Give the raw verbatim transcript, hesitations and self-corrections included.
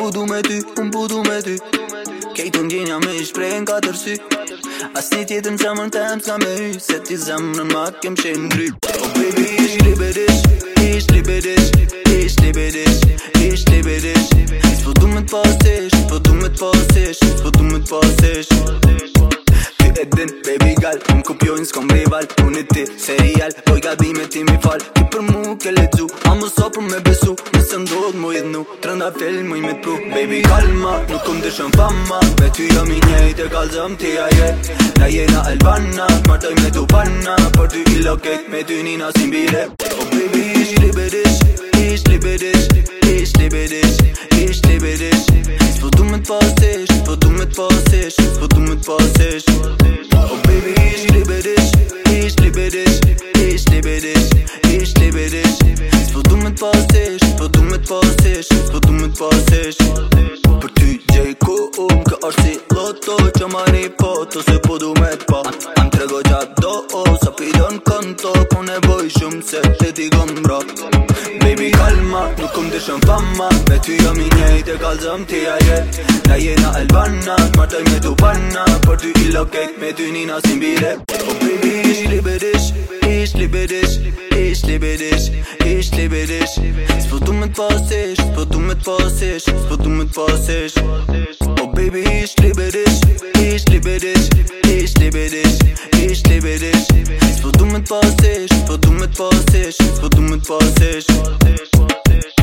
du me ty, unë po du me ty. Kejtë ndjenja me i shprej në katër sy. As një tjetër në zemrën tem s'ka me hy, se ti zemrën ma kem shenë ngry. Oh baby, ish liberish, ish liberish, ish liberish, ish liberish. S'po du me t'pasesh, s'po du me t'pasesh, s'po du me t'pasesh. Ty e din, baby gal, unë kopjojnë s'kom rival. Unë e ti, serial, poj gabime ti mi fal. Ti për mu ke ledzu, a më so për me besu. Nëse ndodh mu i dhnu, trënda film mu i me t'pru. Baby kalma, nuk kom të shën fama. Me ty jam i njejt e kalzëm ti a jet. Na jena Albana, martoj me tu panna. Për ty i loket, me ty nina si mbire. Oh baby, ish liberish, ish liberish, ish liberish, ish liberish. S'po du me t'pasesh, s'po du me t'pasesh, s'po du me t'pasesh. Oh baby, ish liberish, ish liberish, ish liberish, ish liberish. S'po du me t'pasesh, s'po du me t'pasesh, s'po du me t'pasesh. Për ty gjej ku um, kë është si loto. Që marri poto, se po du me t'pa. Am trego qatë do, oh, sa pidon konto. Ko nevoj shumë se të ti kom bra. Baby kalma, nuk kom të shën fama. Me ty jam i njejt e kalzëm ti a jet. Na jena Albana, martoj me tu panna. Për ty i loket, me ty nina si mbire. Oh baby, ish liberish, ish liberish, ish liberish, ish liberish. S'po du me t'pasesh, s'po du me t'pasesh, s'po du me t'pasesh. Oh baby, ish liberish, ish liberish, ish liberish, ish liberish. S'po du me t'pasesh, s'po du me t'pasesh, s'po du me t'pasesh.